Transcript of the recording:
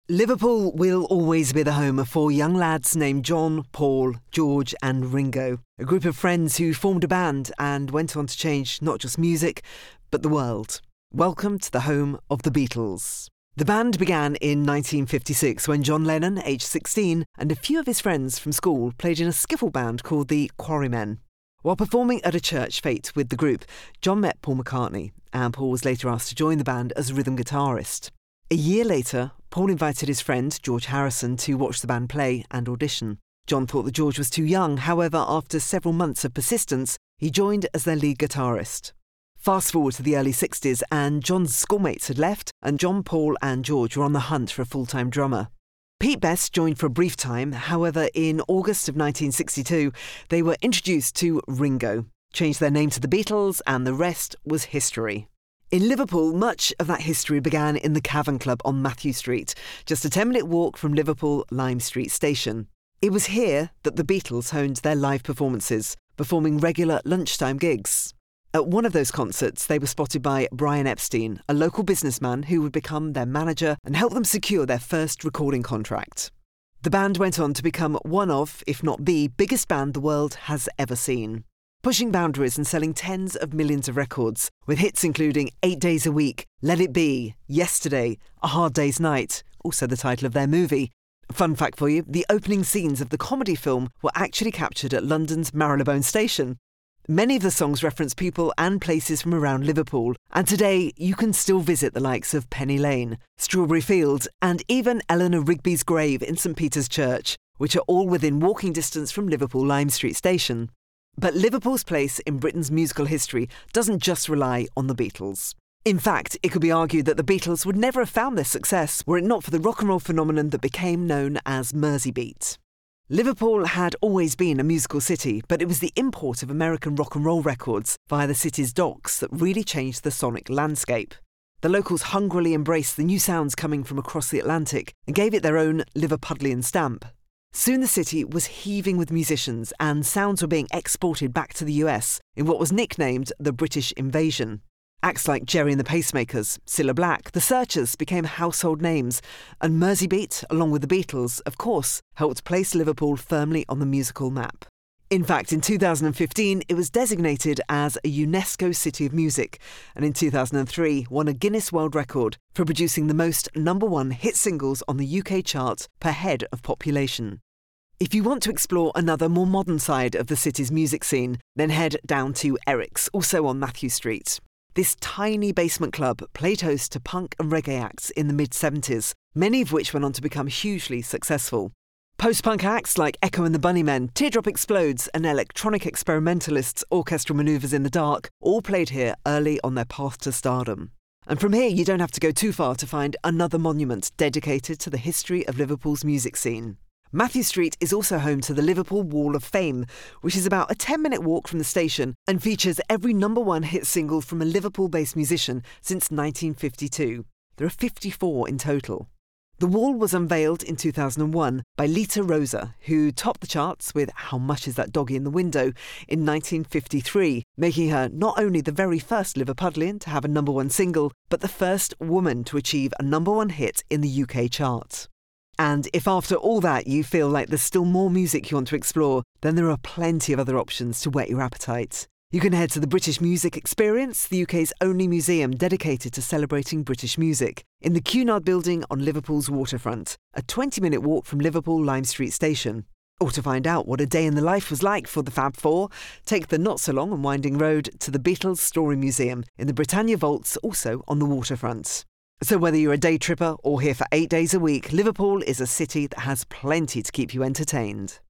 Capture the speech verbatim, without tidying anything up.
Liverpool will always be the home of four young lads named John, Paul, George and Ringo, a group of friends who formed a band and went on to change not just music, but the world. Welcome to the home of the Beatles. The band began in nineteen fifty-six when John Lennon, aged sixteen, and a few of his friends from school played in a skiffle band called the Quarrymen. While performing at a church fete with the group, John met Paul McCartney, and Paul was later asked to join the band as a rhythm guitarist. A year later, Paul invited his friend George Harrison to watch the band play and audition. John thought that George was too young, however, after several months of persistence, he joined as their lead guitarist. Fast forward to the early sixties, and John's schoolmates had left, and John, Paul and George were on the hunt for a full-time drummer. Pete Best joined for a brief time, however, in August of nineteen sixty-two, they were introduced to Ringo, changed their name to the Beatles, and the rest was history. In Liverpool, much of that history began in the Cavern Club on Mathew Street, just a ten-minute walk from Liverpool Lime Street Station. It was here that the Beatles honed their live performances, performing regular lunchtime gigs. At one of those concerts, they were spotted by Brian Epstein, a local businessman who would become their manager and help them secure their first recording contract. The band went on to become one of, if not the, biggest band the world has ever seen, pushing boundaries and selling tens of millions of records, with hits including Eight Days a Week, Let It Be, Yesterday, A Hard Day's Night, also the title of their movie. Fun fact for you, the opening scenes of the comedy film were actually captured at London's Marylebone Station. Many of the songs reference people and places from around Liverpool, and today you can still visit the likes of Penny Lane, Strawberry Fields, and even Eleanor Rigby's grave in St Peter's Church, which are all within walking distance from Liverpool Lime Street Station. But Liverpool's place in Britain's musical history doesn't just rely on the Beatles. In fact, it could be argued that the Beatles would never have found their success were it not for the rock and roll phenomenon that became known as Merseybeat. Liverpool had always been a musical city, but it was the import of American rock and roll records via the city's docks that really changed the sonic landscape. The locals hungrily embraced the new sounds coming from across the Atlantic and gave it their own Liverpudlian stamp. Soon the city was heaving with musicians, and sounds were being exported back to the U S in what was nicknamed the British Invasion. Acts like Gerry and the Pacemakers, Cilla Black, The Searchers became household names, and Merseybeat, along with the Beatles, of course, helped place Liverpool firmly on the musical map. In fact, in two thousand fifteen, it was designated as a UNESCO City of Music, and in two thousand three won a Guinness World Record for producing the most number one hit singles on the U K chart per head of population. If you want to explore another more modern side of the city's music scene, then head down to Eric's, also on Mathew Street. This tiny basement club played host to punk and reggae acts in the mid-seventies, many of which went on to become hugely successful. Post-punk acts like Echo and the Bunnymen, Teardrop Explodes and electronic experimentalists Orchestral Manoeuvres in the Dark all played here early on their path to stardom. And from here you don't have to go too far to find another monument dedicated to the history of Liverpool's music scene. Mathew Street is also home to the Liverpool Wall of Fame, which is about a ten-minute walk from the station and features every number one hit single from a Liverpool-based musician since nineteen fifty-two. There are fifty-four in total. The wall was unveiled in two thousand one by Lita Rosa, who topped the charts with How Much Is That Doggy in the Window in nineteen fifty-three, making her not only the very first Liverpudlian to have a number one single, but the first woman to achieve a number one hit in the U K chart. And if after all that you feel like there's still more music you want to explore, then there are plenty of other options to whet your appetite. You can head to the British Music Experience, the U K's only museum dedicated to celebrating British music, in the Cunard Building on Liverpool's waterfront, a twenty-minute walk from Liverpool Lime Street Station. Or to find out what a day in the life was like for the Fab Four, take the not-so-long and winding road to the Beatles Story Museum in the Britannia Vaults, also on the waterfront. So whether you're a day tripper or here for eight days a week, Liverpool is a city that has plenty to keep you entertained.